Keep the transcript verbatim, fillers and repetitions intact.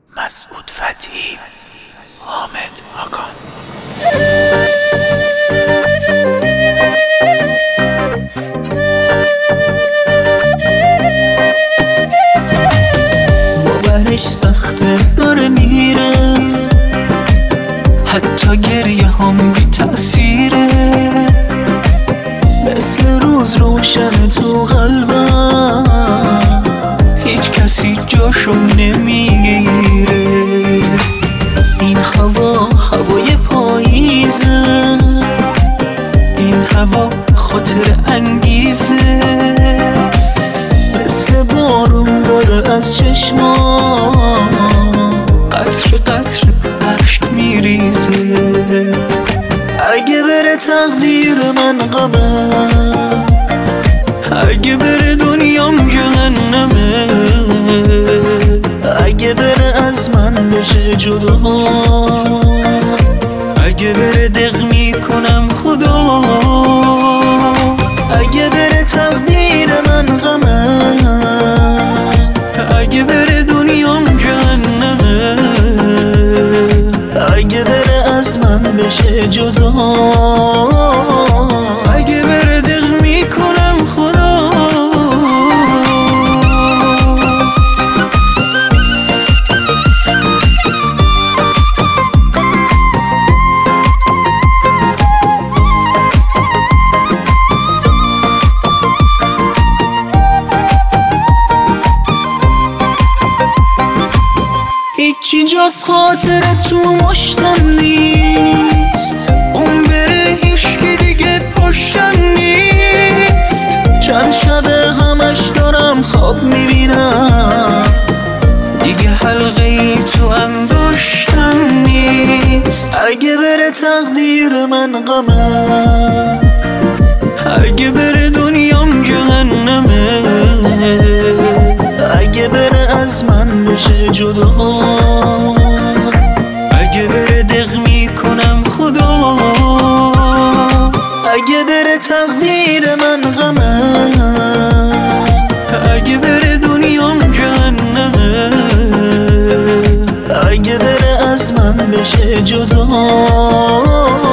مسعود فتحی، حامد هاکان. باورش سخته داره میره، حتی گریه هم بی تأثیره، مثل روز روشن تو قلبم، هیچ کسی جاشو نمیگیره. این هوا هوای پاییزه، این هوا خاطر انگیزه، مثل بارون داره از چشمام، قطر قطر اشک میریزه. اگه بره تقدیر من غمه، اگه بره دنیام جهنمه، اگه بره از من بشه جدا، اگه بره دق میکنم خدا. اگه بره تقدیر من غمه، اگه بره دنیام جهنمه، اگه بره از من بشه جدا، اگه بره دق میکنم خدا. هیچی جز خاطر تو مشتم نیست، اون بره هیچکی دیگه پشتم نیست. چند شبه همش دارم خواب میبینم، دیگه حلقه ای تو انگشتم نیست. اگه بره تقدیر من غمه، اگه بره دنیام جهنمه، اگه بره از من بشه جدا، اگه بره دق میکنم خدا. اگه بره تقدیر من غمه، اگه بره دنیام جهنمه، اگه بره از من بشه جدا.